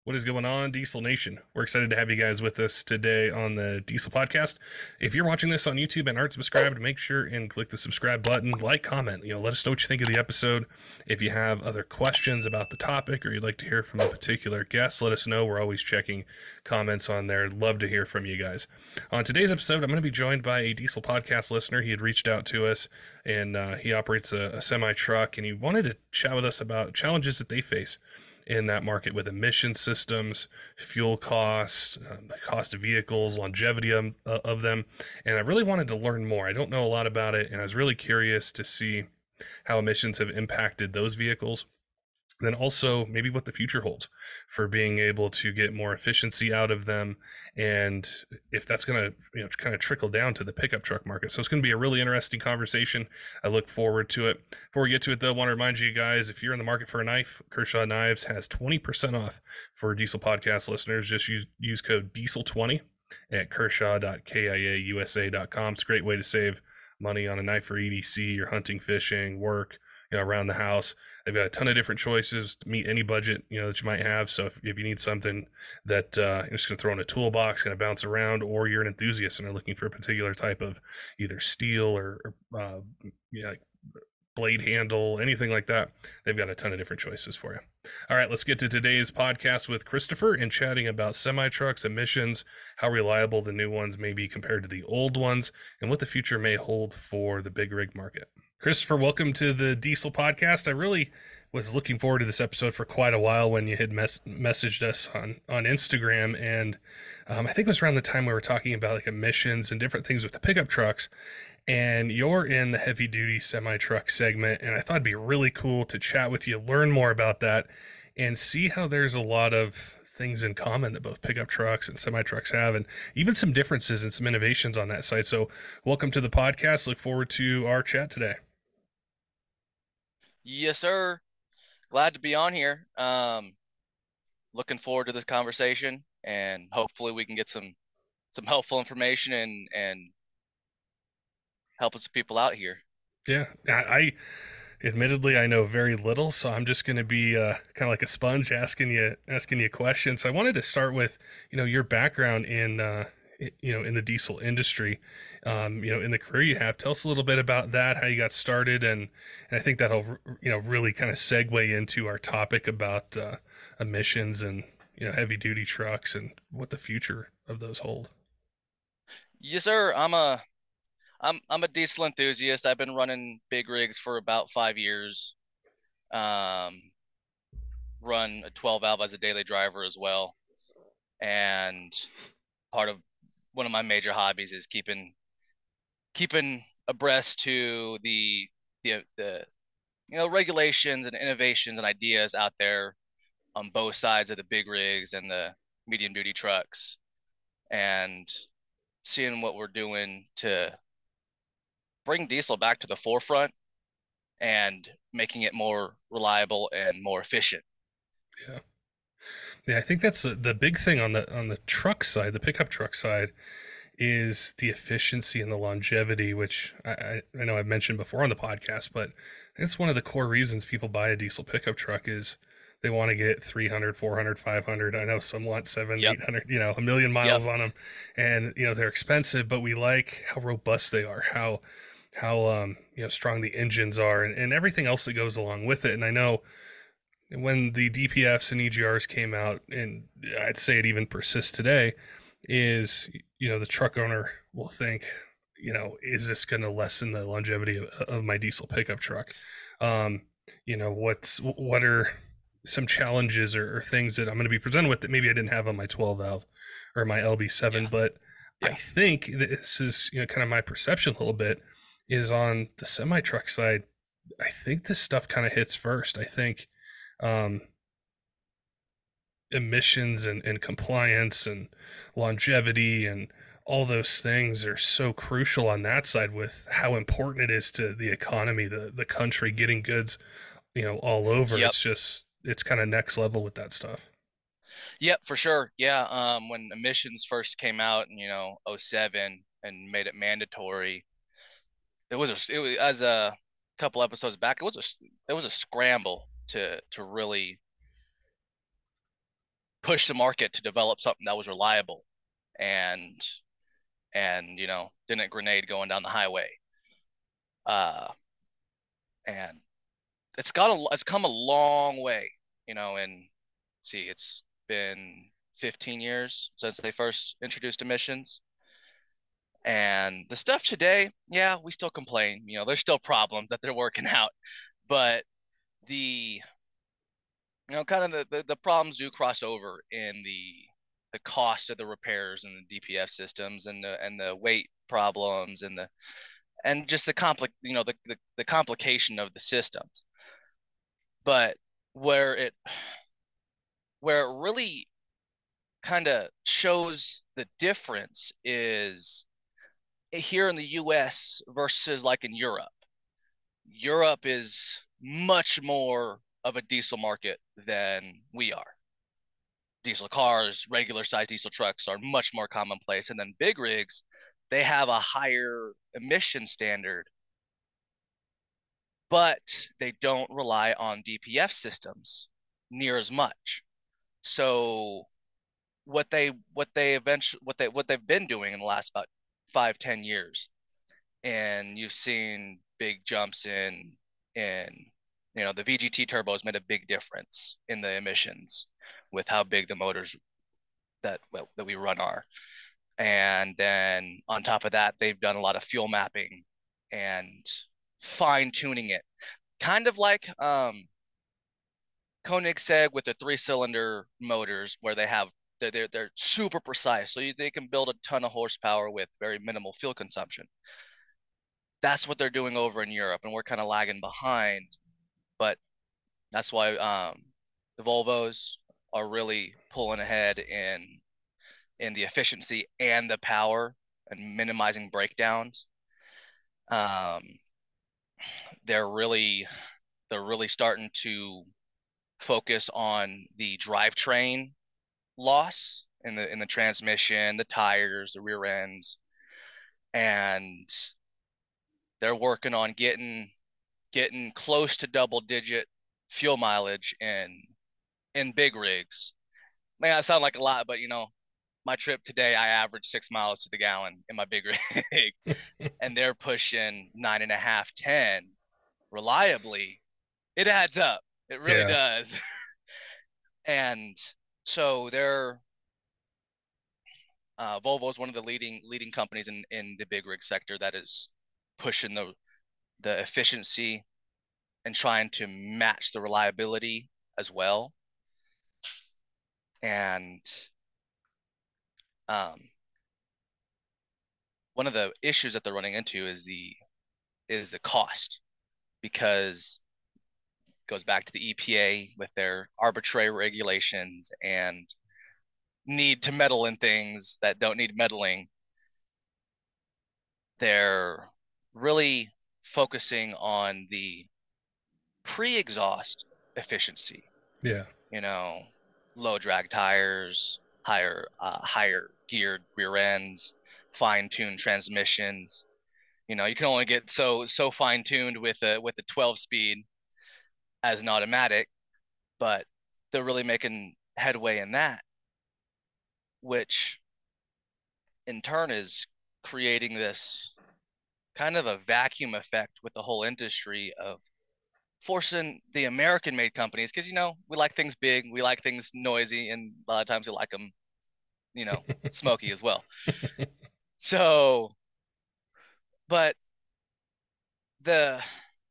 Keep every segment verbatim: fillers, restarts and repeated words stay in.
What is going on, Diesel Nation? We're excited to have you guys with us today on the Diesel Podcast. If you're watching this on YouTube and aren't subscribed, make sure and click the subscribe button, like, comment. You know, let us know what you think of the episode. If you have other questions about the topic or you'd like to hear from a particular guest, let us know. We're always checking comments on there. Love to hear from you guys. On today's episode, I'm going to be joined by a Diesel Podcast listener. He had reached out to us, and uh, he operates a, a semi truck, and he wanted to chat with us about challenges that they face in that market with emission systems, fuel costs, um, the cost of vehicles, longevity of, uh, of them. And I really wanted to learn more. I don't know a lot about it, and I was really curious to see how emissions have impacted those vehicles. Then also maybe what the future holds for being able to get more efficiency out of them, and if that's going to you know kind of trickle down to the pickup truck market. So it's going to be a really interesting conversation. I look forward to it. Before we get to it, though, I want to remind you guys, if you're in the market for a knife, Kershaw Knives has twenty percent off for Diesel Podcast listeners. Just use use code diesel twenty at kershaw dot kia u s a dot com. It's a great way to save money on a knife for E D C, your hunting, fishing, work, you know, around the house. They've got a ton of different choices to meet any budget, you know, that you might have. So if, if you need something that uh, you're just going to throw in a toolbox, going to bounce around, or you're an enthusiast and are looking for a particular type of either steel or, or uh, you know, like blade handle, anything like that, they've got a ton of different choices for you. All right, let's get to today's podcast with Christopher and chatting about semi trucks, emissions, how reliable the new ones may be compared to the old ones, and what the future may hold for the big rig market. Christopher, welcome to the Diesel Podcast. I really was looking forward to this episode for quite a while when you had mes- messaged us on, on Instagram. And um, I think it was around the time we were talking about like emissions and different things with the pickup trucks. And you're in the heavy duty semi truck segment. And I thought it'd be really cool to chat with you, learn more about that, and see how there's a lot of things in common that both pickup trucks and semi trucks have, and even some differences and some innovations on that side. So welcome to the podcast. Look forward to our chat today. Yes, sir. Glad to be on here. Um, looking forward to this conversation, and hopefully we can get some some helpful information and and helping some people out here. Yeah, I, I admittedly I know very little, so I'm just going to be uh, kind of like a sponge asking you asking you questions. So I wanted to start with you know your background in uh, you know in the diesel industry, um, you know in the career you have. Tell us a little bit about that, how you got started, and, and I think that'll you know really kind of segue into our topic about uh, emissions and you know heavy duty trucks and what the future of those hold. Yes, sir. I'm a I'm I'm a diesel enthusiast. I've been running big rigs for about five years. Um, run a twelve valve as a daily driver as well, and part of one of my major hobbies is keeping keeping abreast to the the the you know regulations and innovations and ideas out there on both sides of the big rigs and the medium duty trucks, and seeing what we're doing to bring diesel back to the forefront and making it more reliable and more efficient. Yeah. Yeah, I think that's the, the big thing on the on the truck side, the pickup truck side, is the efficiency and the longevity, which I, I, I know I've mentioned before on the podcast, but it's one of the core reasons people buy a diesel pickup truck is they want to get three hundred, four hundred, five hundred. I know some want seven, Yep. eight hundred, you know, a million Yep. miles on them. And, you know, they're expensive, but we like how robust they are, how, how, um, you know, strong the engines are and, and everything else that goes along with it. And I know when the D P Fs and E G Rs came out, and I'd say it even persists today, is you know the truck owner will think, you know, is this going to lessen the longevity of, of my diesel pickup truck? Um, you know, what's what are some challenges or, or things that I'm going to be presented with that maybe I didn't have on my twelve valve or my L B seven, Yeah. but I Yeah. think this is you know kind of my perception a little bit is on the semi truck side. I think this stuff kind of hits first. I think um, emissions and, and compliance and longevity and all those things are so crucial on that side with how important it is to the economy, the the country getting goods, you know, all over. Yep. It's just it's kind of next level with that stuff. Yep, for sure. Yeah. Um, when emissions first came out in, you know, oh seven and made it mandatory, it was a, it was as a couple episodes back, it was a, it was a scramble to, to really push the market to develop something that was reliable and and you know didn't grenade going down the highway. Uh, and it's got a it's come a long way, you know. And see, it's been fifteen years since they first introduced emissions. And the stuff today, yeah, we still complain. You know, there's still problems that they're working out, but the you know kind of the, the the problems do cross over in the the cost of the repairs and the D P F systems and the and the weight problems and the and just the compli you know the, the the complication of the systems. But where it where it really kind of shows the difference is here in the U S versus like in Europe. Europe is much more of a diesel market than we are. Diesel cars, regular size diesel trucks are much more commonplace. And then big rigs, they have a higher emission standard, but they don't rely on D P F systems near as much. So what they what they eventually what they what they've been doing in the last about five ten years, and you've seen big jumps in in you know the V G T turbos made a big difference in the emissions with how big the motors that well, that we run are. And then on top of that, they've done a lot of fuel mapping and fine tuning it, kind of like um, Koenigsegg with the three cylinder motors, where they have they're they're, they're super precise, so you, they can build a ton of horsepower with very minimal fuel consumption. That's what they're doing over in Europe, and we're kind of lagging behind. But that's why um, the Volvos are really pulling ahead in in the efficiency and the power and minimizing breakdowns. Um, they're really they're really starting to focus on the drivetrain loss in the in the transmission, the tires, the rear ends, and they're working on getting getting close to double digit fuel mileage in in big rigs. May not sound like a lot, but you know, my trip today, I averaged six miles to the gallon in my big rig, and they're pushing nine and a half, ten reliably. It adds up. It really Yeah. does. And so they're uh, Volvo is one of the leading leading companies in in the big rig sector that is pushing the the efficiency and trying to match the reliability as well. And um, one of the issues that they're running into is the is the cost, because it goes back to the E P A with their arbitrary regulations and need to meddle in things that don't need meddling. They're really focusing on the pre-exhaust efficiency, Yeah. you know, low drag tires, higher uh, higher geared rear ends, fine-tuned transmissions. You know, you can only get so so fine-tuned with a with a twelve speed as an automatic, but they're really making headway in that, which in turn is creating this kind of a vacuum effect with the whole industry of forcing the American made companies, because you know we like things big, we like things noisy, and a lot of times we like them, you know, smoky as well. So, but the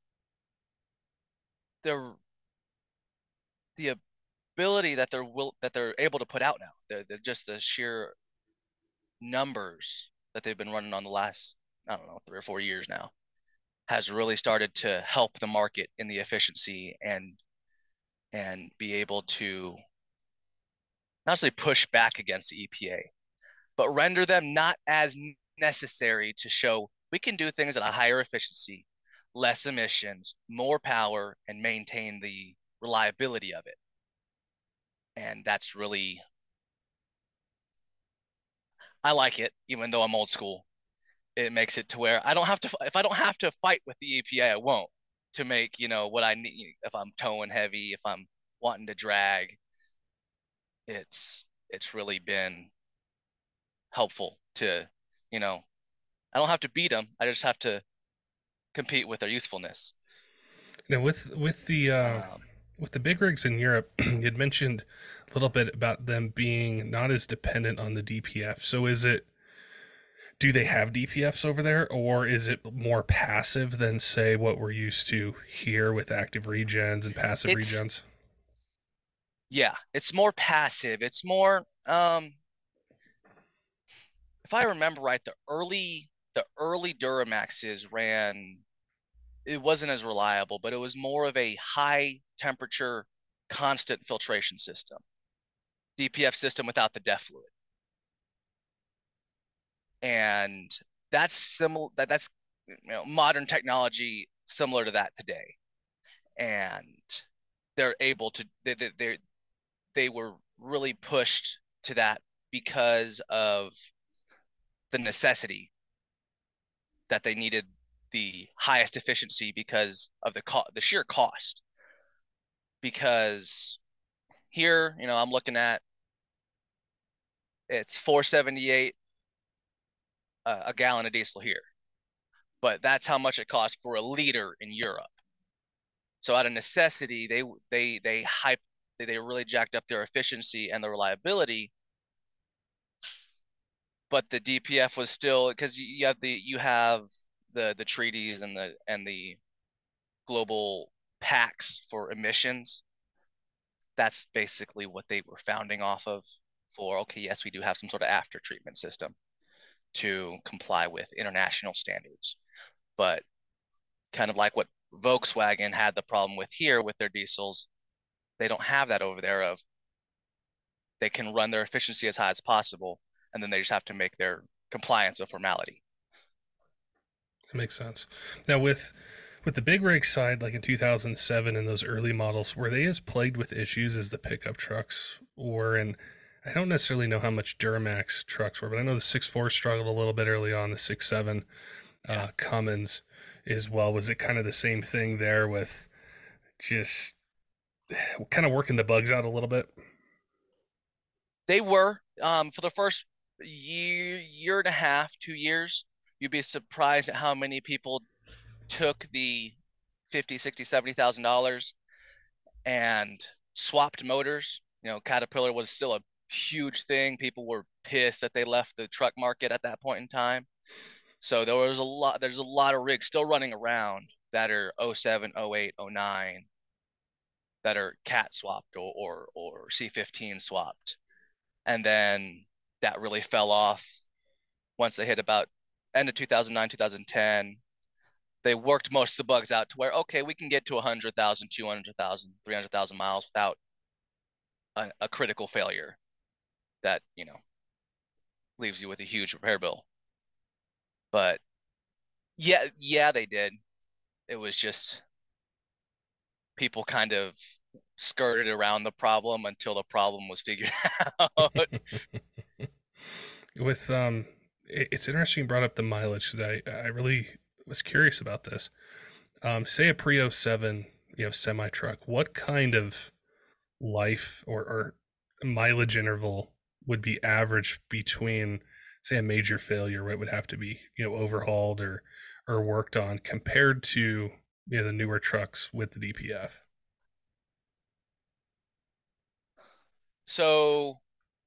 the the ability that they're will that they're able to put out now, they're, they're just the sheer numbers that they've been running on the last, I don't know, three or four years now, has really started to help the market in the efficiency and and be able to not only push back against the E P A, but render them not as necessary to show we can do things at a higher efficiency, less emissions, more power, and maintain the reliability of it. And that's really, I like it, even though I'm old school. It makes it to where I don't have to, if I don't have to fight with the E P A, I won't, to make, you know, what I need. If I'm towing heavy, if I'm wanting to drag, it's it's really been helpful to, you know, I don't have to beat them. I just have to compete with their usefulness. Now with with the uh, Um, with the big rigs in Europe, you had mentioned a little bit about them being not as dependent on the D P F. So is it do they have D P Fs over there, or is it more passive than say what we're used to here with active regens and passive it's regens? yeah, it's more passive. It's more um if I remember right, the early the early Duramaxes ran it wasn't as reliable, but it was more of a high temperature constant filtration system. D P F system without the DEF fluid. And that's similar that that's you know modern technology similar to that today. And they're able to they they they they were really pushed to that because of the necessity that they needed the highest efficiency because of the co- the sheer cost. Because here, you know, I'm looking at it's four seventy-eight uh, a gallon of diesel here, but that's how much it costs for a liter in Europe. So out of necessity, they they they hype they, they really jacked up their efficiency and the reliability, but the D P F was still because you have the you have the the treaties and the and the global pacts for emissions. That's basically what they were founding off of for okay, yes, we do have some sort of after treatment system to comply with international standards. But kind of like what Volkswagen had the problem with here with their diesels, they don't have that over there of they can run their efficiency as high as possible and then they just have to make their compliance a formality. That makes sense. Now with with the big rig side, like in two thousand seven and those early models, were they as plagued with issues as the pickup trucks were? And I don't necessarily know how much Duramax trucks were, but I know the six four struggled a little bit early on. The six seven Yeah. uh, Cummins as well. Was it kind of the same thing there with just kind of working the bugs out a little bit? They were um, for the first year, year and a half, two years. You'd be surprised at how many people took the fifty, sixty, seventy thousand dollars and swapped motors. You know, Caterpillar was still a huge thing. People were pissed that they left the truck market at that point in time. So there was a lot. There's a lot of rigs still running around that are oh seven, oh eight, oh nine that are cat swapped or or, or C fifteen swapped, and then that really fell off once they hit about end of two thousand nine, two thousand ten. They worked most of the bugs out to where okay, we can get to one hundred thousand, two hundred thousand, three hundred thousand miles without a, a critical failure that you know leaves you with a huge repair bill. But yeah, yeah, they did. It was just people kind of skirted around the problem until the problem was figured out. With um, it's interesting you brought up the mileage because I I really was curious about this. Um, say a pre oh seven, you know, semi truck. What kind of life or, or mileage interval would be average between, say, a major failure where it would have to be, you know, overhauled or or worked on compared to you know the newer trucks with the D P F? So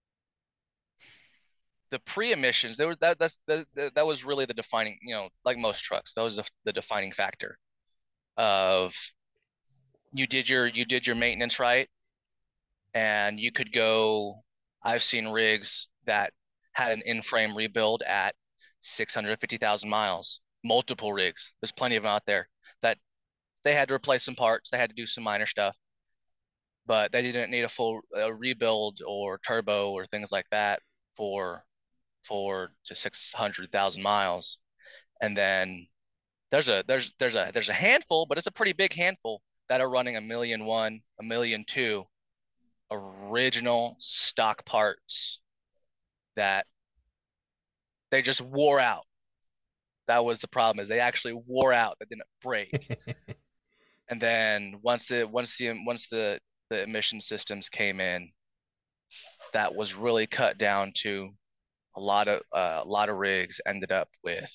the pre-emissions, there was that that's that, that was really the defining, you know, like most trucks, that was the, the defining factor of you did your you did your maintenance right, and you could go. I've seen rigs that had an in-frame rebuild at six hundred fifty thousand miles, multiple rigs. There's plenty of them out there that they had to replace some parts, they had to do some minor stuff, but they didn't need a full uh, rebuild or turbo or things like that for four to six hundred thousand miles. And then there's a there's there's a there's a handful, but it's a pretty big handful that are running a million one, a million two original stock parts that they just wore out. That was the problem is they actually wore out. They didn't break. And then once the once the once the the emission systems came in, that was really cut down to a lot of uh, a lot of rigs ended up with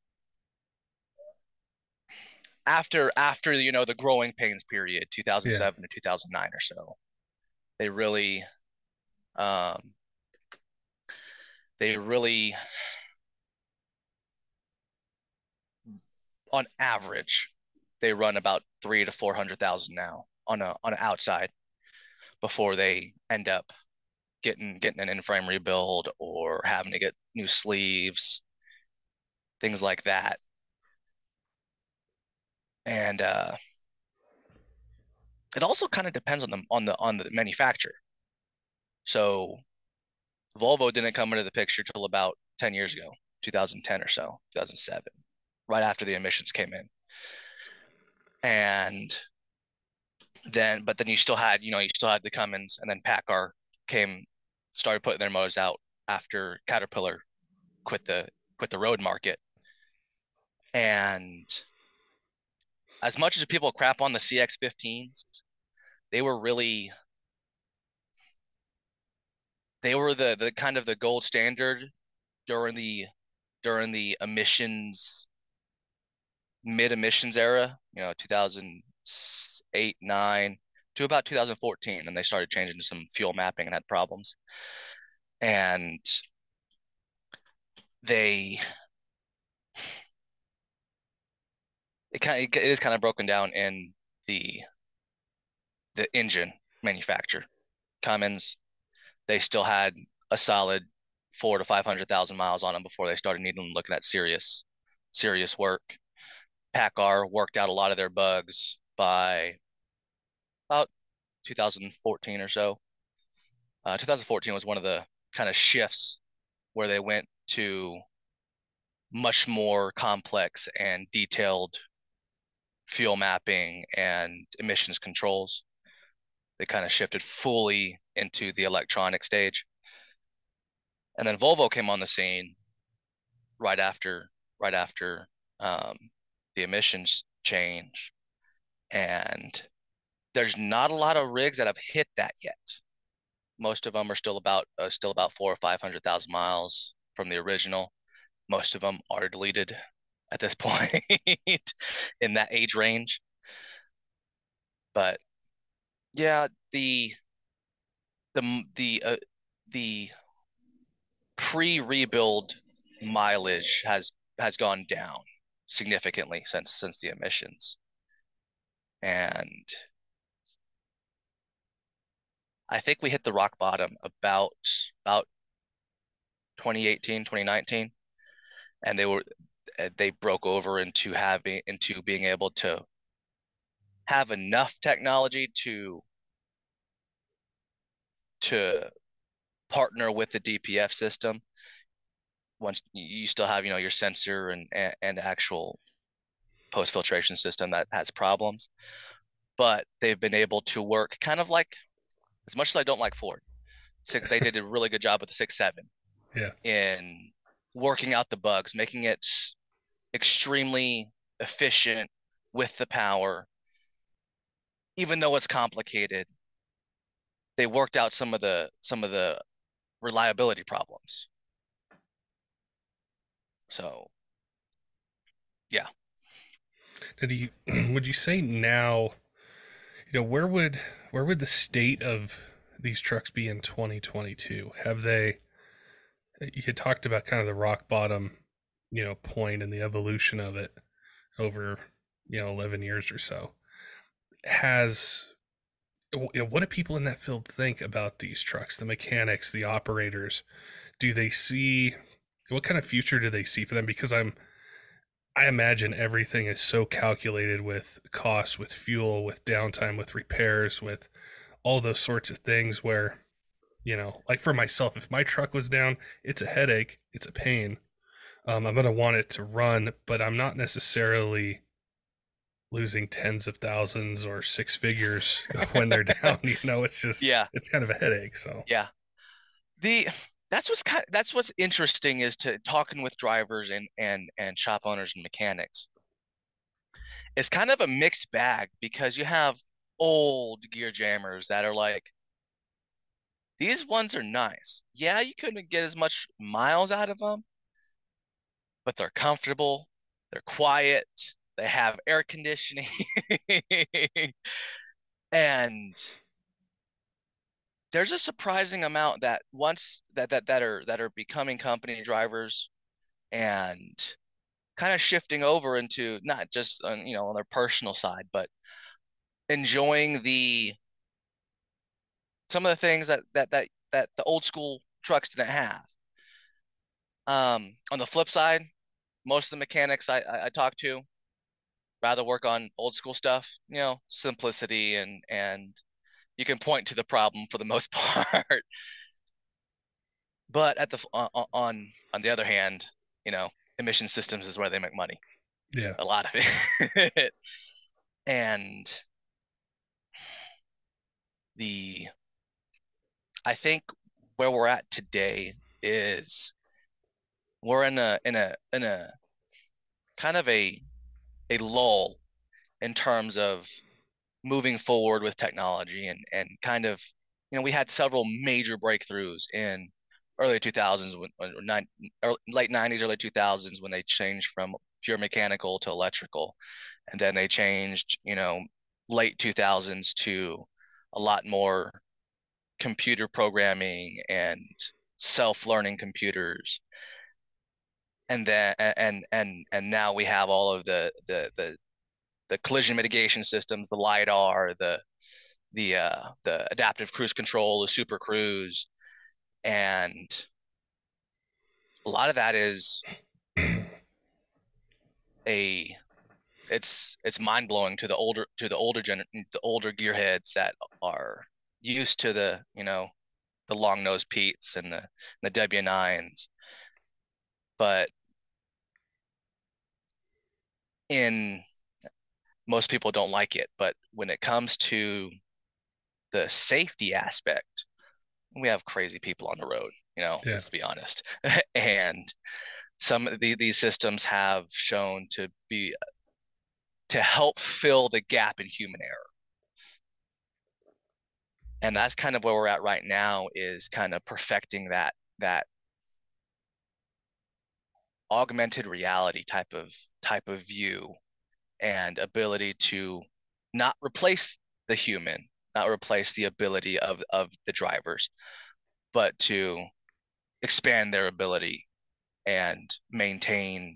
after after you know the growing pains period, Yeah. two thousand seven to two thousand nine or so. They really um, they really on average they run about three to four hundred thousand now on a on an outside before they end up getting getting an in-frame rebuild or having to get new sleeves, things like that. And uh, it also kind of depends on the on the on the manufacturer. So Volvo didn't come into the picture till about ten years ago, two thousand ten or so, two thousand seven, right after the emissions came in. And then, but then you still had, you know, you still had the Cummins, and then PACCAR came, started putting their motors out after Caterpillar quit the quit the road market. And as much as people crap on the C X fifteens, they were really they were the the kind of the gold standard during the during the emissions mid emissions era, you know, two thousand eight, nine to about two thousand fourteen, and they started changing to some fuel mapping and had problems. And they it kind of it is kind of broken down in the the engine manufacturer. Cummins, they still had a solid four to five hundred thousand miles on them before they started needing looking at serious serious work. PACCAR worked out a lot of their bugs by about two thousand fourteen or so. Uh, two thousand fourteen was one of the kind of shifts where they went to much more complex and detailed fuel mapping and emissions controls. They kind of shifted fully into the electronic stage. And then Volvo came on the scene right after right after um, the emissions change. And there's not a lot of rigs that have hit that yet. Most of them are still about uh, still about four or five hundred thousand miles from the original. Most of them are deleted at this point in that age range. But yeah, the the the uh, the pre-rebuild mileage has has gone down significantly since since the emissions. And I think we hit the rock bottom about about twenty eighteen, twenty nineteen, and they were they broke over into having into being able to have enough technology to to partner with the D P F system. Once you still have, you know, your sensor and and, and actual post filtration system that has problems, but they've been able to work kind of like, as much as I don't like Ford, they did a really good job with the six seven Yeah. in working out the bugs, making it extremely efficient with the power. Even though it's complicated, they worked out some of the some of the reliability problems. So, yeah. Did you would you say now, you know, where would where would the state of these trucks be in twenty twenty-two? Have they you had talked about kind of the rock bottom, you know, point and the evolution of it over, you know, eleven years or so. Has you know, what do people in that field think about these trucks, the mechanics, the operators? Do they see what kind of future do they see for them? Because I'm I imagine everything is so calculated with costs, with fuel, with downtime, with repairs, with all those sorts of things where, you know, like for myself, if my truck was down, it's a headache, it's a pain. Um, I'm going to want it to run, but I'm not necessarily losing tens of thousands or six figures when they're down. You know, it's just, Yeah. it's kind of a headache. So, Yeah. The that's what's kind that's what's interesting is to talking with drivers and and and shop owners and mechanics. It's kind of a mixed bag because you have old gear jammers that are like These ones are nice. Yeah, you couldn't get as much miles out of them, but they're comfortable, they're quiet, they have air conditioning, and there's a surprising amount that once that that that are that are becoming company drivers and kind of shifting over into not just on, you know, on their personal side, but enjoying the some of the things that that that that the old school trucks didn't have. Um, on the flip side, most of the mechanics I, I, I talk to rather work on old school stuff, you know, simplicity and and you can point to the problem for the most part. But at the on on on the other hand, you know, emission systems is where they make money. Yeah. A lot of it. And the I think where we're at today is we're in a in a in a kind of a a lull in terms of moving forward with technology and and kind of, you know, we had several major breakthroughs in early two thousands when, when nine, early, late nineties, early two thousands when they changed from pure mechanical to electrical, and then they changed, you know, late two thousands to a lot more computer programming and self-learning computers, and then and and and now we have all of the the the the collision mitigation systems, the LiDAR, the the uh, the adaptive cruise control, the Super Cruise, and a lot of that is a it's it's mind blowing to the older to the older gen the older gearheads that are used to the, you know, the long nose Pete's and the the W nines, but in most people don't like it. But when it comes to the safety aspect, we have crazy people on the road, you know, Yeah. let's be honest. And some of the, these systems have shown to be to help fill the gap in human error. And that's kind of where we're at right now, is kind of perfecting that that augmented reality type of type of view and ability to not replace the human, not replace the ability of of the drivers, but to expand their ability and maintain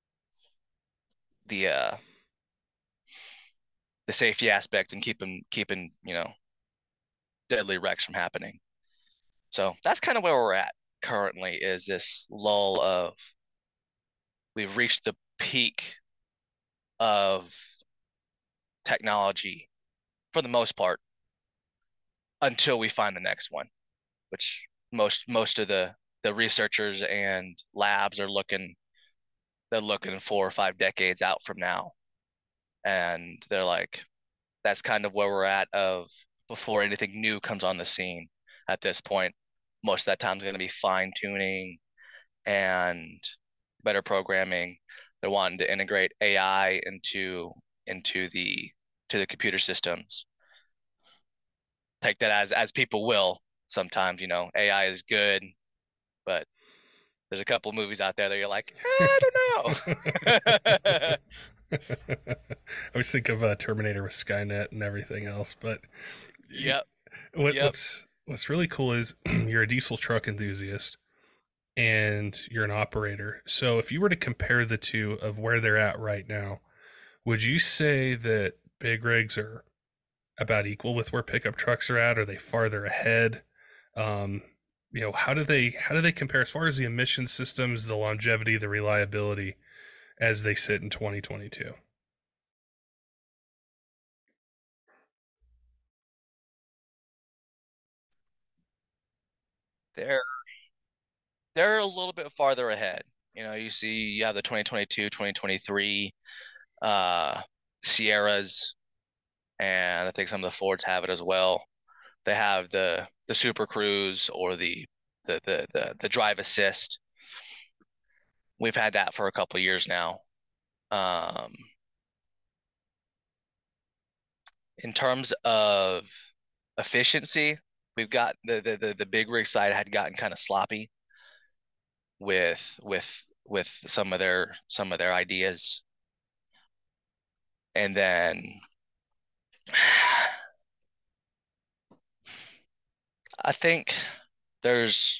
the uh the safety aspect and keeping keeping, you know, deadly wrecks from happening. So that's kind of where we're at currently, is this lull of we've reached the peak of technology for the most part until we find the next one, which most most of the the researchers and labs are looking they're looking four or five decades out from now. And they're like, that's kind of where we're at of before anything new comes on the scene at this point. Most of that time is going to be fine tuning and better programming. They're wanting to integrate A I into into the to the computer systems. Take that as as people will. Sometimes, you know, A I is good, but there's a couple movies out there that you're like, I don't know. I always think of uh, Terminator with Skynet and everything else, but Yep. what, Yep. what's what's really cool is you're a diesel truck enthusiast and you're an operator. So if you were to compare the two of where they're at right now, would you say that big rigs are about equal with where pickup trucks are at? Are they farther ahead? Um, you know, how do they how do they compare as far as the emission systems, the longevity, the reliability as they sit in twenty twenty-two? They're they're a little bit farther ahead. You know, you see you have the twenty twenty-two, twenty twenty-three uh Sierras, and I think some of the Fords have it as well. They have the the Super Cruise or the the the the, the drive assist. We've had that for a couple of years now. Um, in terms of efficiency, we've got the the the, the big rig side had gotten kind of sloppy with with with some of their some of their ideas. And then I think there's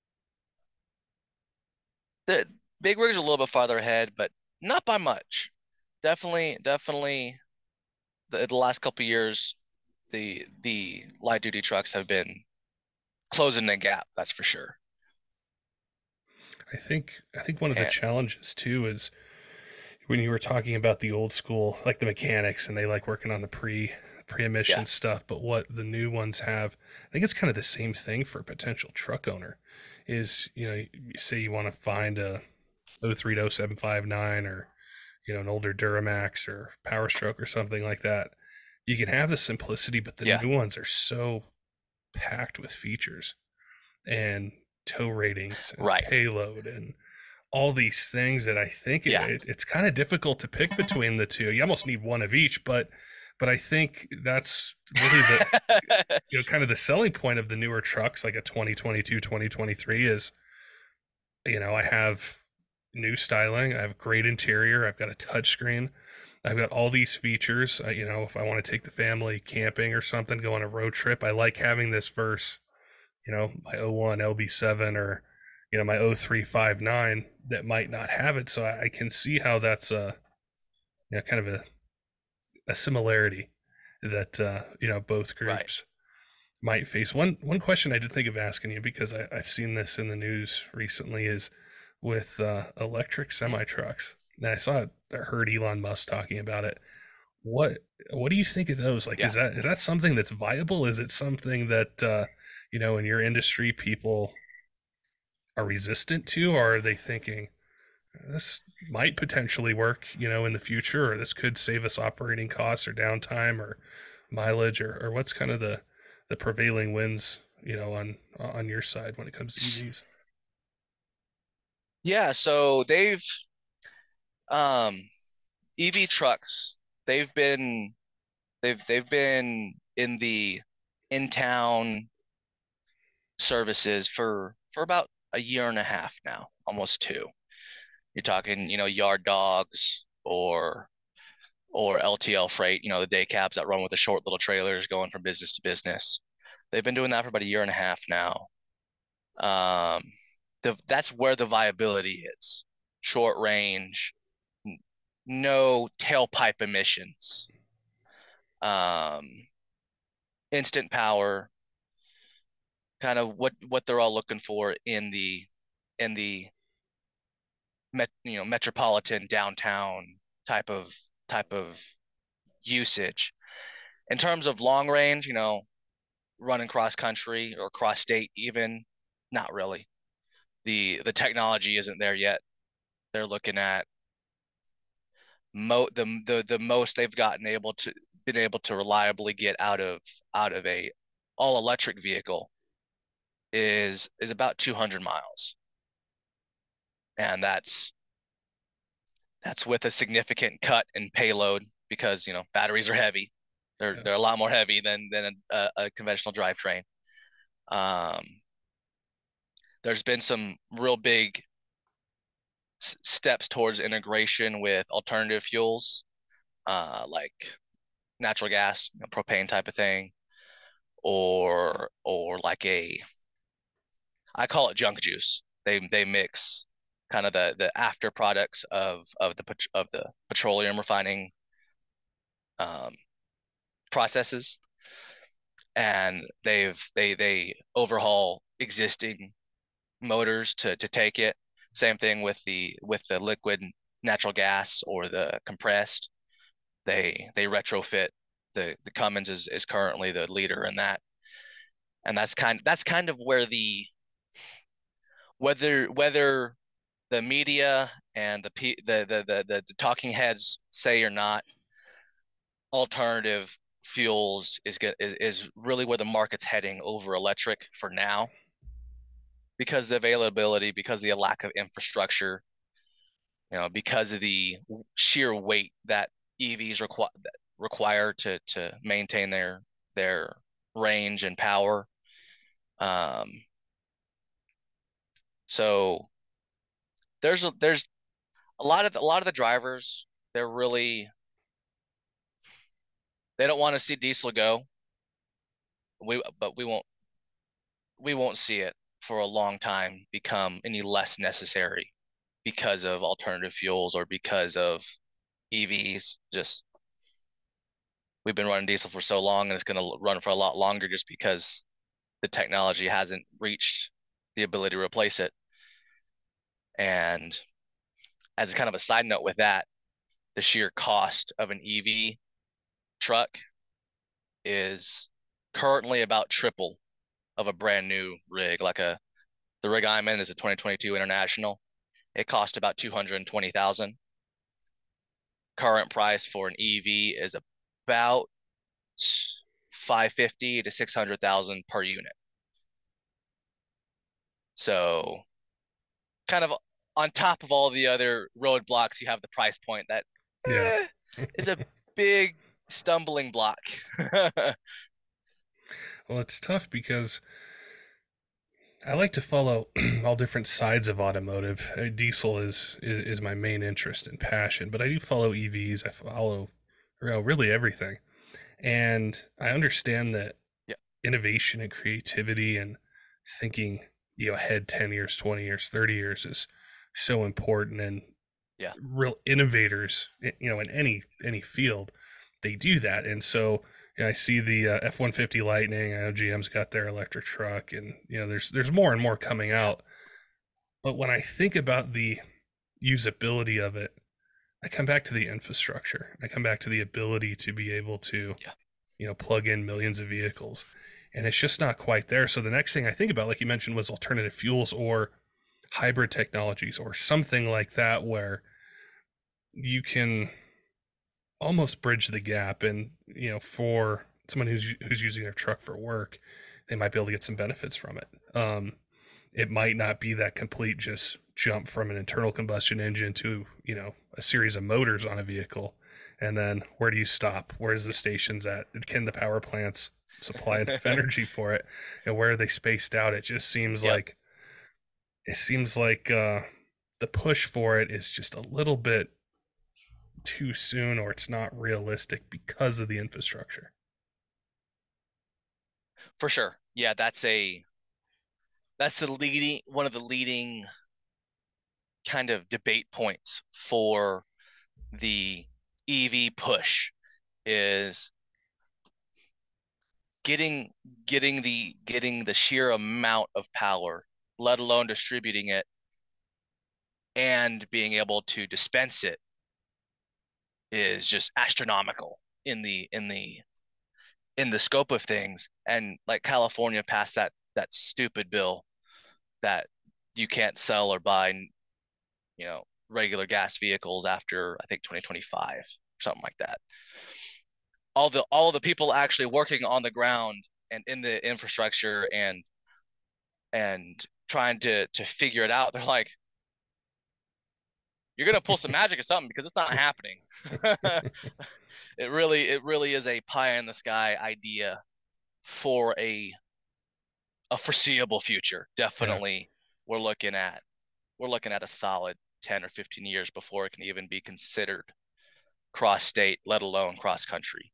the big rigs are a little bit farther ahead, but not by much. Definitely, definitely the, the last couple of years, the the light duty trucks have been closing the gap, that's for sure. I think I think one of the And challenges too is when you were talking about the old school, like the mechanics, and they like working on the pre pre yeah, emission stuff, but what the new ones have, I think it's kind of the same thing for a potential truck owner. Is you know, you say you want to find a oh three to oh seven five nine or you know an older Duramax or Power Stroke or something like that. You can have the simplicity, but the yeah, new ones are so packed with features and tow ratings and right. payload and all these things that I think Yeah. it, it's kind of difficult to pick between the two. You almost need one of each, but but I think that's really the you know kind of the selling point of the newer trucks like a twenty twenty-two, twenty twenty-three is you know I have new styling, I have great interior, I've got a touchscreen, I've got all these features. Uh, you know, if I want to take the family camping or something, go on a road trip, I like having this verse you know, my oh one L B seven or, you know, my oh three five nine that might not have it. So I, I can see how that's a, you know, kind of a, a similarity that, uh, you know, both Right. groups might face. One, one question I did think of asking you because I, I've seen this in the news recently is with uh, electric semi trucks. And I saw it, I heard Elon Musk talking about it. What what do you think of those? Like, Yeah. is that is that something that's viable? Is it something that uh, you know in your industry people are resistant to, or are they thinking this might potentially work, you know, in the future, or this could save us operating costs or downtime or mileage, or, or what's kind of the the prevailing winds, you know, on on your side when it comes to E Vs? Yeah, so they've um E V trucks, they've been they've they've been in the in-town services for for about a year and a half now, almost two. You're talking, you know, yard dogs or or L T L freight, you know, the day cabs that run with the short little trailers going from business to business. They've been doing that for about a year and a half now. Um, the, that's where the viability is. Short range, no tailpipe emissions, um, instant power, kind of what what they're all looking for in the in the met, you know metropolitan downtown type of type of usage. In terms of long range, you know, running cross country or cross state even, not really. The the technology isn't there yet. They're looking at mo the the the most they've gotten able to been able to reliably get out of out of a all electric vehicle is is about two hundred miles. And that's that's with a significant cut in payload because, you know, batteries are heavy. They're Yeah. they're a lot more heavy than than a, a conventional drivetrain. Um, there's been some real big s- steps towards integration with alternative fuels, uh, like natural gas, you know, propane type of thing, or or like a I call it junk juice. They they mix kind of the the after products of of the of the petroleum refining um, processes, and they've they they overhaul existing motors to to take it. Same thing with the with the liquid natural gas or the compressed. They they retrofit. The the Cummins is is currently the leader in that, and that's kind that's kind of where the whether whether the media and the the the the, the, the talking heads say or not, alternative fuels is get is, is really where the market's heading over electric for now because the availability, because the lack of infrastructure, you know, because of the sheer weight that E Vs require require to to maintain their their range and power. Um, so there's a, there's a lot of the, a lot of the drivers, they're really they don't want to see diesel go. We but we won't we won't see it for a long time become any less necessary because of alternative fuels or because of E Vs. Just we've been running diesel for so long and it's going to run for a lot longer just because the technology hasn't reached the ability to replace it. And as a kind of a side note with that, the sheer cost of an E V truck is currently about triple of a brand new rig. Like a the rig I'm in is a twenty twenty-two International. It cost about two hundred twenty thousand. Current price for an E V is about five fifty to six hundred thousand per unit. So kind of on top of all the other roadblocks, you have the price point that Yeah. eh, is a big stumbling block. Well, it's tough because I like to follow all different sides of automotive. Uh, Diesel is, is is my main interest and passion, but I do follow E Vs. I follow well, really everything, and I understand that Yeah, innovation and creativity and thinking, you know, ahead ten years, twenty years, thirty years is so important. And yeah, real innovators, you know, in any any field, they do that. And so you know, I see the uh, F one fifty Lightning. I know G M's got their electric truck, and you know, there's there's more and more coming out. But when I think about the usability of it, I come back to the infrastructure. I come back to the ability to be able to, yeah. you know, plug in millions of vehicles, and it's just not quite there. So the next thing I think about, like you mentioned, was alternative fuels or hybrid technologies or something like that, where you can almost bridge the gap. And you know, for someone who's who's using their truck for work, they might be able to get some benefits from it. Um, it might not be that complete just jump from an internal combustion engine to, you know, a series of motors on a vehicle, and then where do you stop? Where's the stations at? Can the power plants supply enough energy for it? And where are they spaced out? It just seems Yep. like it seems like uh, the push for it is just a little bit too soon, or it's not realistic because of the infrastructure. For sure. Yeah, that's a that's the leading one of the leading kind of debate points for the E V push is getting getting the getting the sheer amount of power, let alone distributing it and being able to dispense it is just astronomical in the in the in the scope of things. And like California passed that that stupid bill that you can't sell or buy, you know, regular gas vehicles after I think twenty twenty-five, something like that. All the all the people actually working on the ground and in the infrastructure and and trying to to figure it out, they're like, you're gonna pull some magic or something because it's not happening. It really it really is a pie in the sky idea for a a foreseeable future. Yeah. Definitely we're looking at we're looking at a solid ten or fifteen years before it can even be considered cross state, let alone cross country.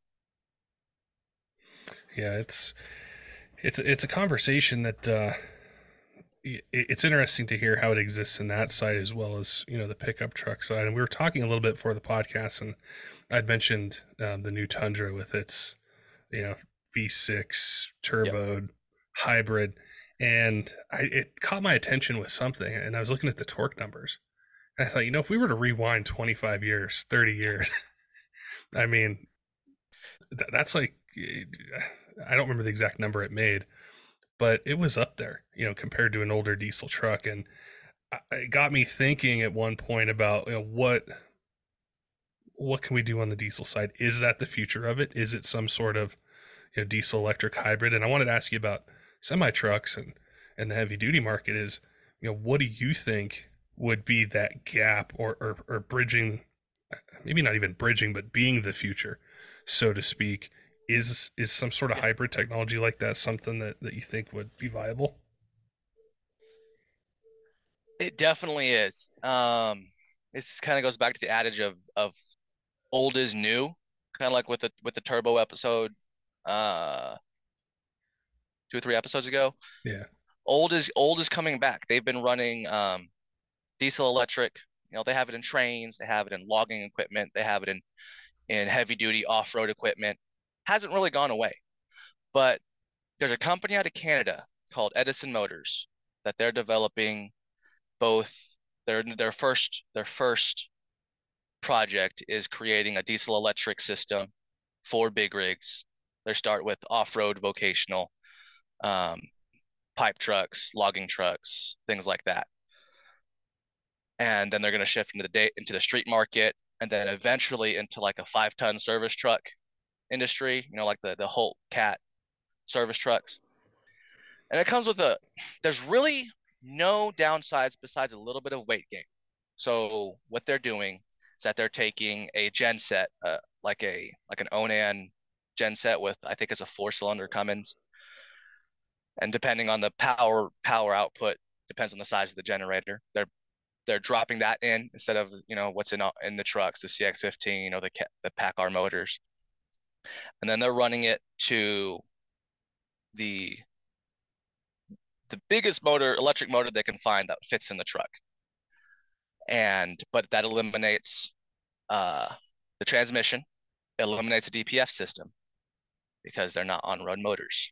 Yeah, it's it's it's a conversation that uh, it's interesting to hear how it exists in that side as well as, you know, the pickup truck side. And we were talking a little bit before the podcast, and I'd mentioned um, the new Tundra with its, you know, V six Yep. turboed hybrid, and I, it caught my attention with something. And I was looking at the torque numbers. And I thought, you know, if we were to rewind twenty-five years, thirty years, I mean, th- that's like, I don't remember the exact number it made, but it was up there, you know, compared to an older diesel truck. And it got me thinking at one point about, you know, what what can we do on the diesel side? Is that the future of it? Is it some sort of, you know, diesel electric hybrid? And I wanted to ask you about semi trucks and and the heavy duty market. Is, you know, what do you think would be that gap, or or, or bridging, maybe not even bridging, but being the future, so to speak, is is some sort of hybrid technology like that something that, that you think would be viable? It definitely is. Um, this kind of goes back to the adage of of old is new, kind of like with the with the turbo episode, uh, two or three episodes ago. Yeah. Old is old is coming back. They've been running um, diesel electric. You know, they have it in trains, they have it in logging equipment, they have it in in heavy duty off road equipment. Hasn't really gone away. But there's a company out of Canada called Edison Motors that they're developing both their their first their first project is creating a diesel electric system for big rigs. They start with off-road vocational, um, pipe trucks, logging trucks, things like that. And then they're going to shift into the day into the street market, and then eventually into like a five-ton service truck industry. You know, like the the Holt Cat service trucks. And it comes with a there's really no downsides besides a little bit of weight gain. So what they're doing is that they're taking a gen set, uh, like a like an Onan gen set with I think it's a four cylinder Cummins, and depending on the power power output, depends on the size of the generator. They're they're dropping that in instead of you know what's in in the trucks, the C X fifteen or the the PACCAR motors, and then they're running it to the the biggest motor, electric motor they can find that fits in the truck. And but that eliminates uh, the transmission, it eliminates the D P F system because they're not on-road motors,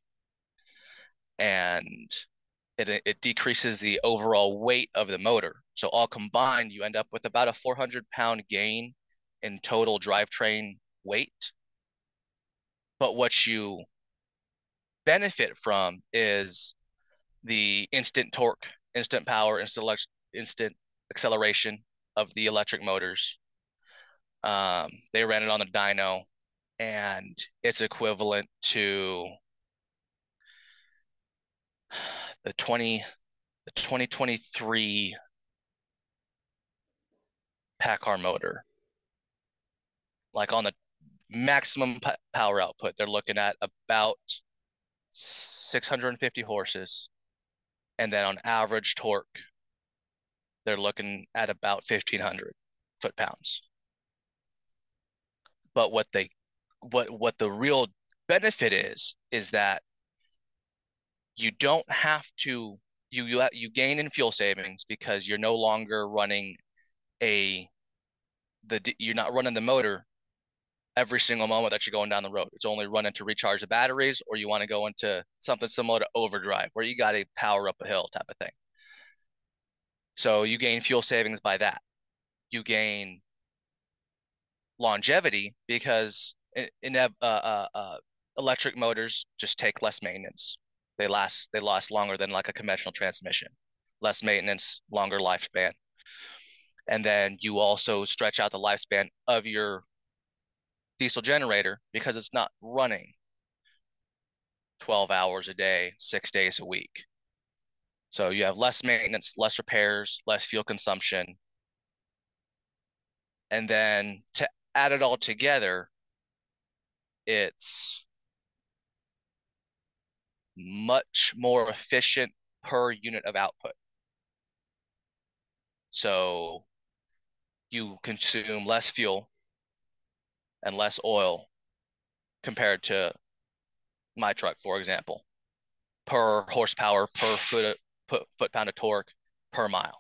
and it it decreases the overall weight of the motor. So all combined, you end up with about a four hundred pound gain in total drivetrain weight. But what you benefit from is the instant torque, instant power, instant instant acceleration of the electric motors. Um, they ran it on the dyno, and it's equivalent to the twenty the twenty twenty-three PACCAR motor. Like on the maximum power output, they're looking at about six hundred fifty horses, and then on average torque, they're looking at about fifteen hundred foot-pounds. But what they what what the real benefit is is that you don't have to you you you gain in fuel savings because you're no longer running a the you're not running the motor every single moment that you're going down the road. It's only running to recharge the batteries, or you want to go into something similar to overdrive where you got to power up a hill type of thing. So you gain fuel savings by that. You gain longevity because in, in uh, uh, uh, electric motors just take less maintenance. They last they last longer than like a conventional transmission. Less maintenance, longer lifespan. And then you also stretch out the lifespan of your diesel generator because it's not running twelve hours a day, six days a week. So you have less maintenance, less repairs, less fuel consumption. And then to add it all together, it's much more efficient per unit of output. So you consume less fuel and less oil compared to my truck, for example, per horsepower, per foot, foot, foot pound of torque, per mile.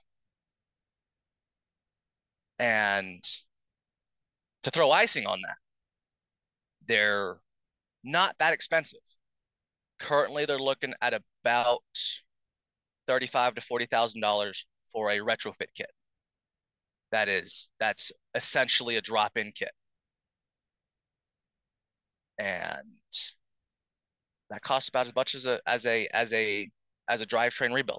And to throw icing on that, they're not that expensive. Currently, they're looking at about thirty-five to forty thousand dollars for a retrofit kit. That is, that's essentially a drop-in kit, and that costs about as much as a as a as a as a drivetrain rebuild.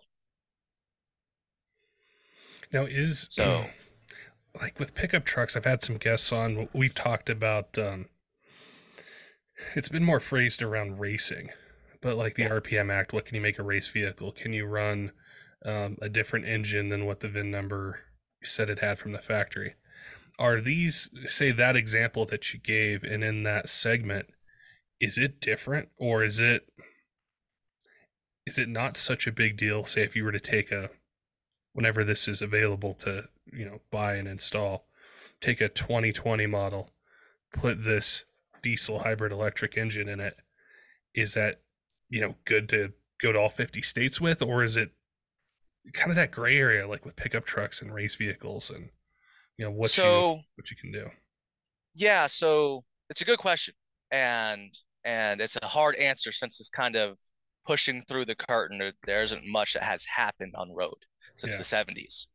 Now, is So like with pickup trucks, I've had some guests on. We've talked about. Um, it's been more phrased around racing, but like the yeah, R P M Act, what can you make a race vehicle? Can you run um, a different engine than what the V I N number said it had from the factory? Are these, say, that example that you gave, and in that segment, is it different, or is it is it not such a big deal? Say if you were to take a whenever this is available to you know buy and install, take a twenty twenty model, put this diesel hybrid electric engine in it. Is that you know good to go to all fifty states with, or is it kind of that gray area like with pickup trucks and race vehicles and you know what you So what you can do? yeah, so it's a good question, and and it's a hard answer since it's kind of pushing through the curtain. There, there isn't much that has happened on road since Yeah, the seventies,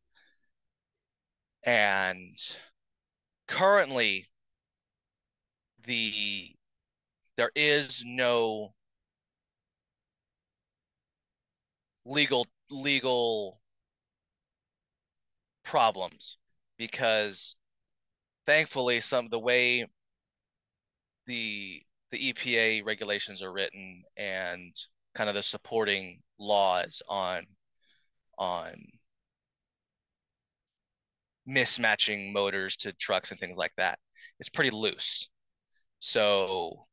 and currently the there is no legal legal problems because thankfully some of the way the the E P A regulations are written and kind of the supporting laws on on mismatching motors to trucks and things like that. It's pretty loose. So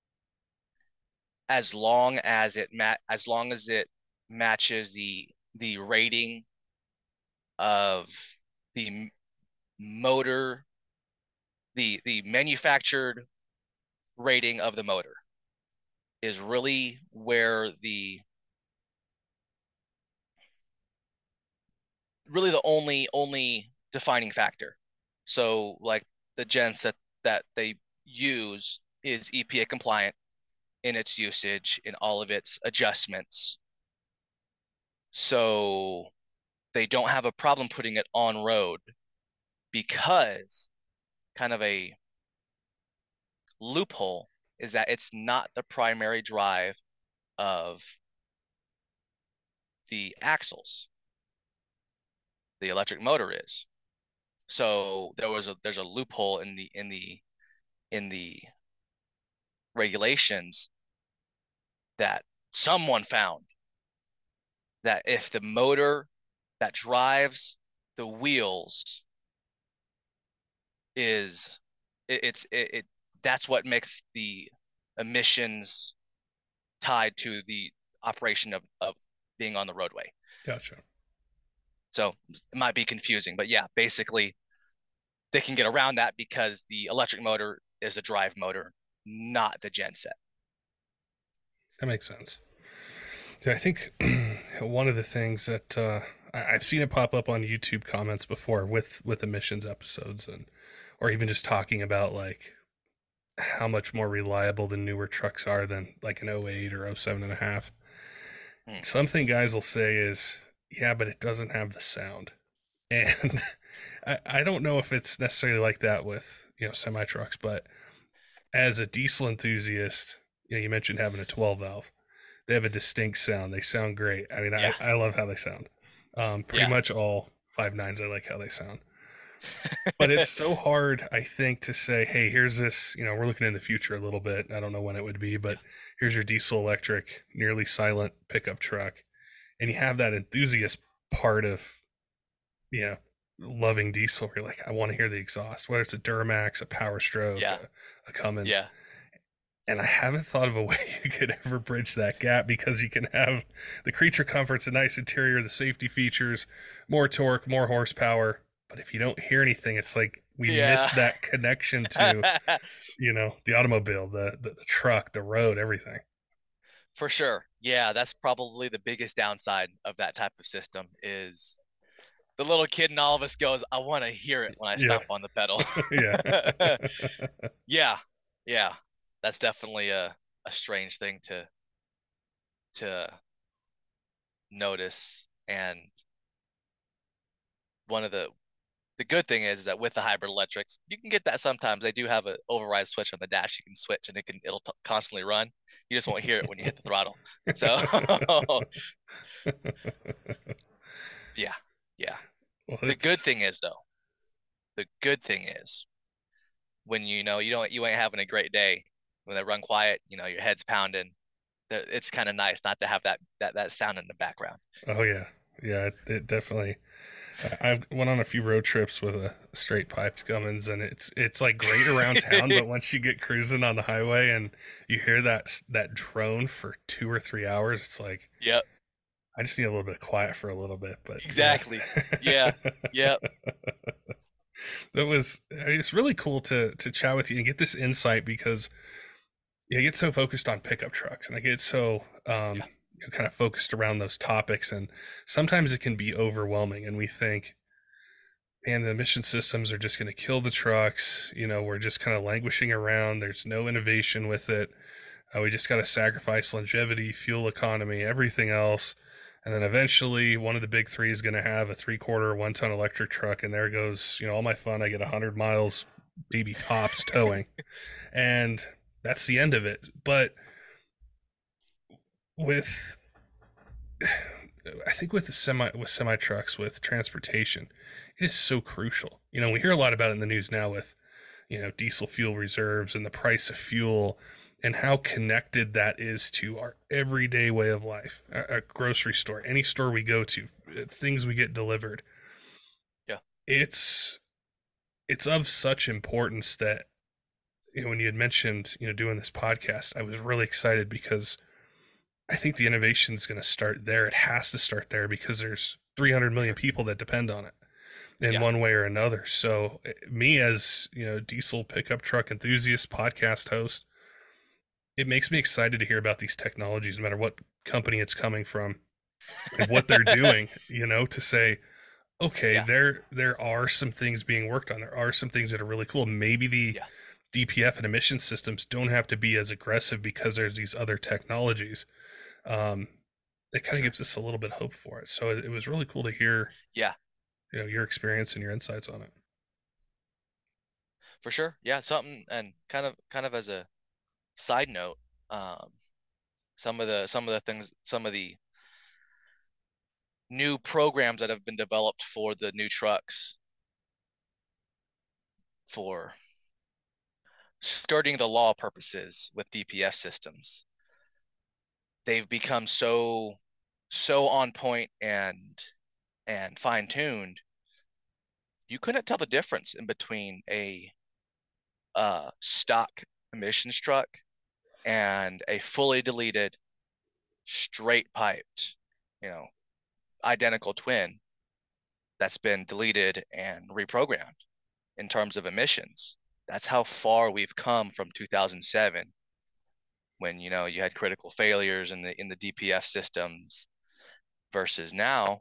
as long as it mat as long as it matches the the rating of the motor, the the manufactured rating of the motor is really where the really the only only defining factor. So like the genset that they use is E P A compliant in its usage, in all of its adjustments. So they don't have a problem putting it on road because kind of a loophole is that it's not the primary drive of the axles. The electric motor is. So there was a there's a loophole in the in the in the regulations that someone found that if the motor that drives the wheels is it, it's it, it that's what makes the emissions tied to the operation of, of being on the roadway. gotcha. So it might be confusing, but yeah, basically they can get around that because the electric motor is the drive motor, not the genset. That makes sense. Yeah, I think one of the things that uh, I- have seen it pop up on YouTube comments before with with emissions episodes, and or even just talking about like how much more reliable the newer trucks are than like an oh eight or oh seven and a half. Hmm. Something guys will say is, yeah, but it doesn't have the sound. And I, I don't know if it's necessarily like that with, you know, semi trucks, but as a diesel enthusiast, you know, you mentioned having a twelve valve. They have a distinct sound. They sound great. I mean, I, Yeah, I love how they sound. Um, pretty yeah, much all five nines, I like how they sound. But it's so hard, I think, to say, hey, here's this, you know, we're looking in the future a little bit. I don't know when it would be, yeah, but here's your diesel electric, nearly silent pickup truck. And you have that enthusiast part of, you know, loving diesel where you're like, I want to hear the exhaust, whether it's a Duramax, a Power Stroke, yeah, a, a Cummins. yeah, And I haven't thought of a way you could ever bridge that gap because you can have the creature comforts, a nice interior, the safety features, more torque, more horsepower. But if you don't hear anything, it's like we miss yeah. that connection to, you know, the automobile, the, the, the truck, the road, everything. For sure. Yeah, that's probably the biggest downside of that type of system is the little kid in all of us goes, I want to hear it when I Yeah. stomp on the pedal. Yeah. Yeah, yeah. That's definitely a, a strange thing to to notice. And one of the the good thing is that with the hybrid electrics, you can get that sometimes. They do have an override switch on the dash. You can switch and it can it'll t- constantly run. You just won't hear it when you hit the throttle. So yeah, yeah. Well, The good it's, thing is though, the good thing is when you know you don't you ain't having a great day when they run quiet, you know your head's pounding. It's kind of nice not to have that that that sound in the background. oh, yeah. Yeah. It, it definitely, I I went on a few road trips with a straight piped Cummins, and it's it's like great around town, but once you get cruising on the highway and you hear that s- that drone for two or three hours, it's like Yep, I just need a little bit of quiet for a little bit. But yeah, exactly. Yeah, yep. that was it's really cool to to chat with you and get this insight because yeah, I get so focused on pickup trucks and I get so um, Yeah, you know, kind of focused around those topics, and sometimes it can be overwhelming, and we think and the emission systems are just going to kill the trucks. You know, we're just kind of languishing around. There's no innovation with it. Uh, we just got to sacrifice longevity, fuel economy, everything else. And then eventually, one of the big three is going to have a three quarter, one ton electric truck. And there goes, you know, all my fun. I get one hundred miles, baby tops towing. And that's the end of it. But with, I think with the semi, with semi trucks, with transportation, it is so crucial. You know, we hear a lot about it in the news now with, you know, diesel fuel reserves and the price of fuel and how connected that is to our everyday way of life. A, a grocery store, any store we go to, uh, things we get delivered. yeah, It's it's of such importance that you know when you had mentioned, you know, doing this podcast, I was really excited because I think the innovation is going to start there. It has to start there because there's three hundred million sure. people that depend on it in Yeah, one way or another. So eh, me as, you know, diesel pickup truck enthusiast, podcast host, it makes me excited to hear about these technologies, no matter what company it's coming from and what they're doing, you know, to say, okay, yeah, there there are some things being worked on. There are some things that are really cool. Maybe the yeah, D P F and emission systems don't have to be as aggressive because there's these other technologies. Um, it kind of sure. gives us a little bit of hope for it. So it, it was really cool to hear, Yeah, you know, your experience and your insights on it. for sure. Yeah, something and kind of kind of as a side note, um, some of the some of the things, some of the new programs that have been developed for the new trucks for skirting the law purposes with D P F systems. They've become so so on point and and fine tuned. You couldn't tell the difference in between a uh, stock emissions truck and a fully deleted, straight piped, you know, identical twin that's been deleted and reprogrammed in terms of emissions. That's how far we've come from two thousand seven when, you know, you had critical failures in the in the D P F systems versus now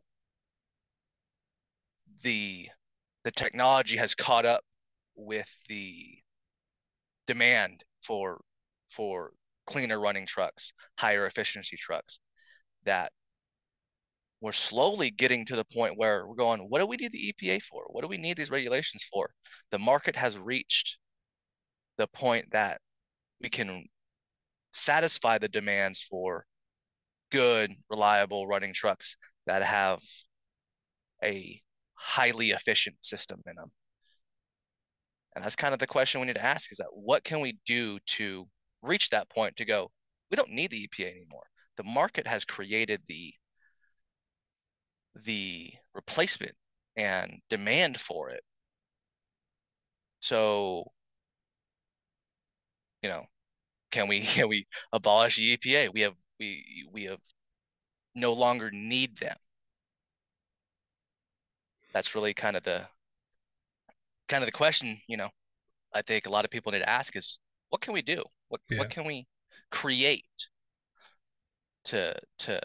the the technology has caught up with the demand for for cleaner running trucks, higher efficiency trucks, that we're slowly getting to the point where we're going, what do we need the E P A for? What do we need these regulations for? The market has reached the point that we can satisfy the demands for good, reliable running trucks that have a highly efficient system in them. And that's kind of the question we need to ask is that what can we do to reach that point to go, we don't need the E P A anymore. The market has created the the replacement and demand for it. So, you know, can we can we abolish the E P A? We have we we have no longer need them. That's really kind of the kind of the question, you know, I think a lot of people need to ask is what can we do? What what Yeah. can we create to to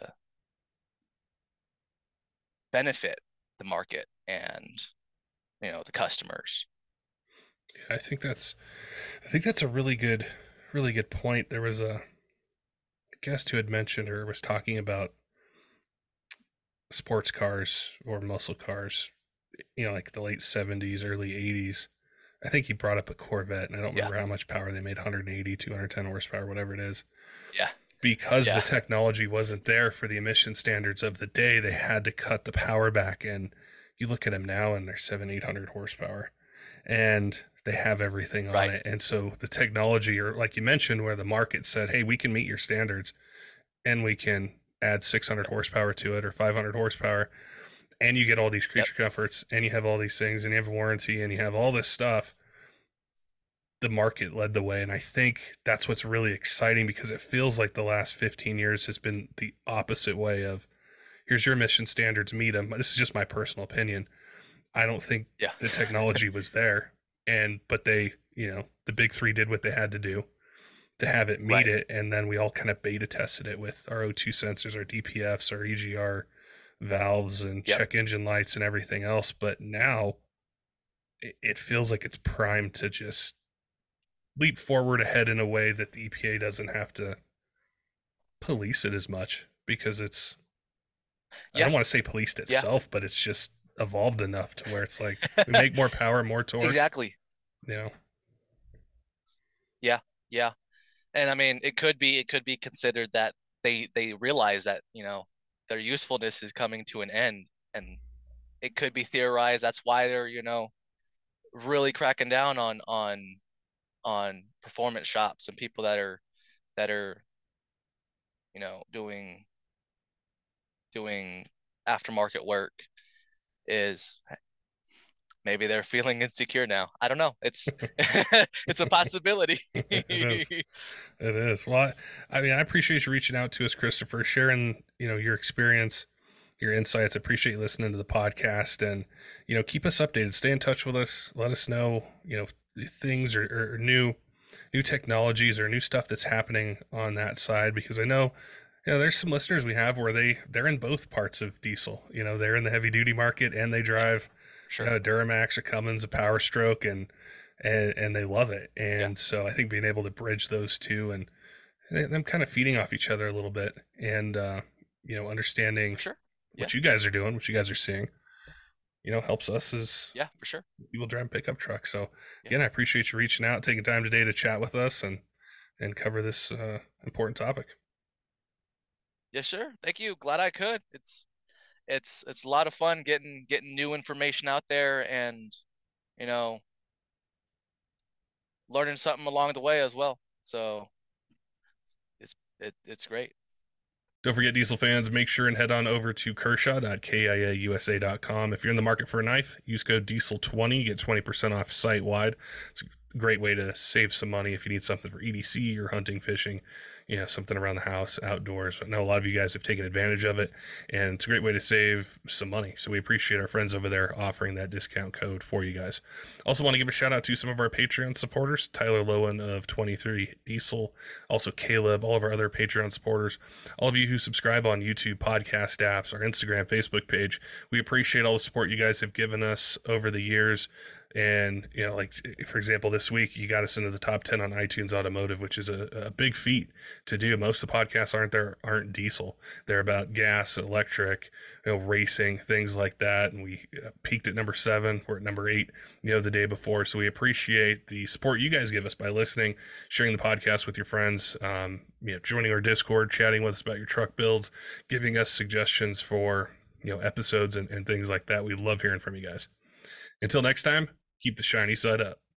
benefit the market and, you know, the customers? Yeah, I think that's, I think that's a really good, really good point. There was a guest who had mentioned or was talking about sports cars or muscle cars, you know, like the late seventies, early eighties. I think he brought up a Corvette, and I don't Yeah. remember how much power they made one hundred eighty, two hundred ten horsepower, whatever it is. Yeah. Because the Yeah. technology wasn't there for the emission standards of the day, they had to cut the power back. And you look at them now, and they're seven, eight hundred horsepower, and they have everything on Right. it. And so the technology, or like you mentioned, where the market said, "Hey, we can meet your standards, and we can add six hundred horsepower to it or five hundred horsepower," and you get all these Yep. creature comforts, and you have all these things, and you have a warranty, and you have all this stuff. The market led the way, and I think that's what's really exciting, because it feels like the last fifteen years has been the opposite way of, here's your emission standards, meet them. This is just my personal opinion. I don't think Yeah. the technology was there, and but they, you know, the big three did what they had to do to have it meet Right. it, and then we all kind of beta tested it with our O two sensors, our D P Fs, our E G R valves, and Yep. check engine lights and everything else. But now it, it feels like it's primed to just leap forward ahead in a way that the E P A doesn't have to police it as much, because it's, I Yeah. don't want to say policed Yeah. itself, but it's just evolved enough to where it's like we make more power, more torque, Exactly. you know. Yeah. Yeah. And I mean, it could be it could be considered that they they realize that, you know, their usefulness is coming to an end, and it could be theorized that's why they're, you know, really cracking down on on on performance shops and people that are that are, you know, doing doing aftermarket work, is maybe they're feeling insecure now. I don't know. It's it's a possibility. It is. It is. Well, I, I mean, I appreciate you reaching out to us, Christopher, sharing, you know, your experience, your insights. I appreciate you listening to the podcast, and, you know, keep us updated. Stay in touch with us. Let us know, you know, things or, or new, new technologies or new stuff that's happening on that side, because I know, you know, there's some listeners we have where they, they're in both parts of diesel. You know, they're in the heavy duty market, and they drive, you Sure. know, a Duramax, a Cummins, a Power Stroke, and, and and they love it. Yeah. And so I think being able to bridge those two, and them kind of feeding off each other a little bit, and uh, you know, understanding For sure. Yeah. what you guys are doing, what you guys are seeing, you know, helps us as Yeah, for sure. people driving pickup trucks. So Yeah. again, I appreciate you reaching out, taking time today to chat with us, and and cover this uh, important topic. Yeah, sure. Thank you. Glad I could. It's it's it's a lot of fun getting getting new information out there, and, you know, learning something along the way as well. So it's it, it's great. Don't forget, diesel fans, make sure and head on over to kershaw dot kia u s a dot com. If you're in the market for a knife, use code diesel twenty, get twenty percent off site wide. It's a great way to save some money if you need something for E D C or hunting, fishing, you know, something around the house, outdoors. I know a lot of you guys have taken advantage of it, and it's a great way to save some money. So we appreciate our friends over there offering that discount code for you guys. Also want to give a shout out to some of our Patreon supporters, Tyler Lowen of twenty-three Diesel, also Caleb, all of our other Patreon supporters, all of you who subscribe on YouTube, podcast apps, our Instagram, Facebook page. We appreciate all the support you guys have given us over the years. And, you know, like, for example, this week you got us into the top ten on iTunes Automotive, which is a, a big feat to do. Most of the podcasts aren't there, aren't diesel. They're about gas, electric, you know, racing, things like that. And we uh, peaked at number seven. We're at number eight, you know, the day before. So we appreciate the support you guys give us by listening, sharing the podcast with your friends, um, you know, joining our Discord, chatting with us about your truck builds, giving us suggestions for, you know, episodes and, and things like that. We love hearing from you guys. Until next time, keep the shiny side up.